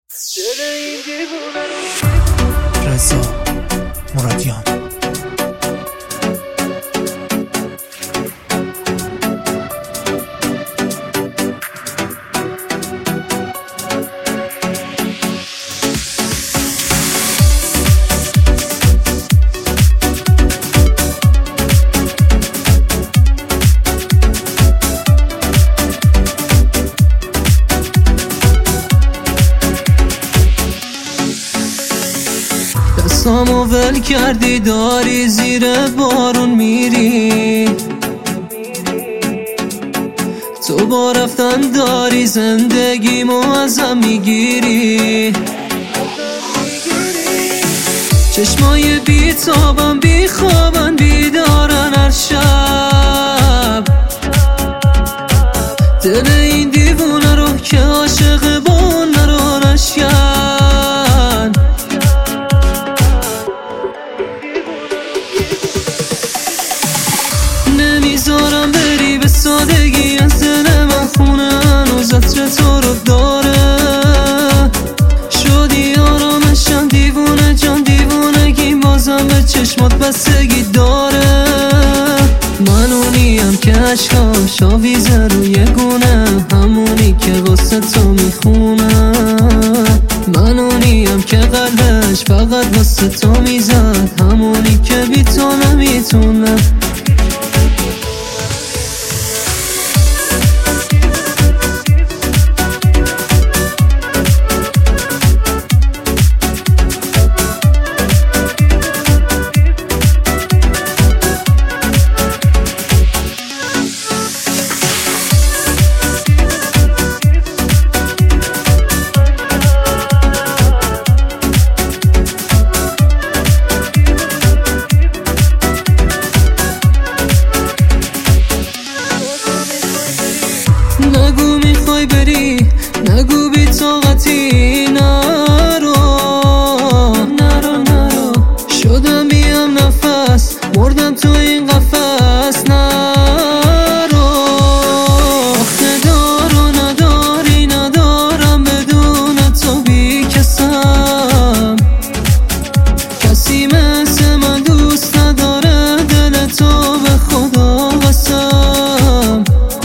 رضا مرادیان. دستامو ول کردی داری زیر بارون میری، تو با رفتن داری زندگیمو ازم میگیری. چشمای بیتابم بیخوابن بیدارن هر شب، دل این دیوونه رو که عاشق با اون نرو نشکن. نمیذارم بری به سادگی، از دل من خونه هنوز عطر تو رو داره. شدی آرامشم دیوونه جان، دیوونگی بازم به چشمات بستگی داره. من اونیم که عشقاش آویزه روی گونه، همونی که واسه تو میخونه. من اونیم که قلبش فقط واسه تو میزد، همونی که بی تو نمیتونه. نگو میخوای بری، نگو بی طاقتی، نرو شدم بیم نفس، مردم تو این قفس. نرو ندارو نداری ندارم بدون تو بی کسم. کسی مثل من دوست نداره دل تو، به خدا قسم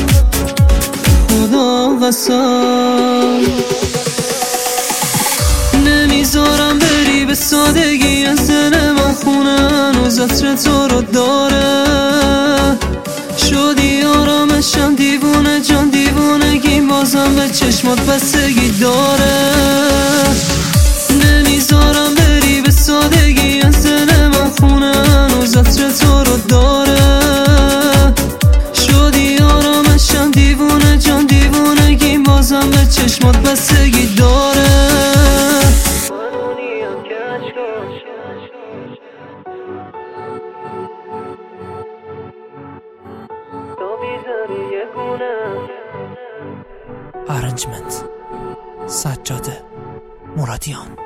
نمیذارم بری به سادگی، از دل من خونه هنوز عطر تو رو داره. شدی آرامشم دیوونه جان، دیوونگی بازم به چشمات بستگی داره. نمیذارم بری به سادگی، از دل من خونه هنوز عطر تو رو داره. شدی آرامشم دیوونه جان، دیوونگی بازم به چشمات بستگی داره. ارنجمنت سجاده مرادیان.